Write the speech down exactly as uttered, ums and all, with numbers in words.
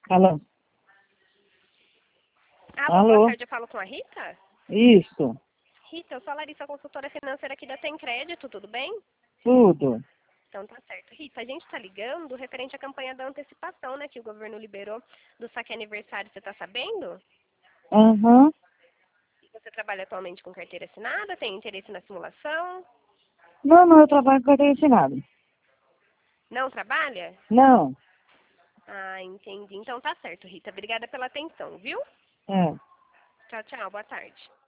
Alô? Alô, boa Alô? tarde, eu falo com a Rita? Isso, Rita, eu sou a Larissa, consultora financeira aqui da Tem Crédito, tudo bem? tudo. Então tá certo. Rita, a gente tá ligando referente à campanha da antecipação, né, que o governo liberou do saque aniversário, você tá sabendo? Aham. Você trabalha atualmente com carteira assinada, tem interesse na simulação? Não, não, eu trabalho com carteira assinada. Não trabalha? Não. Ah, entendi. Então tá certo, Rita. Obrigada pela atenção, viu? É. Tchau, tchau. Boa tarde.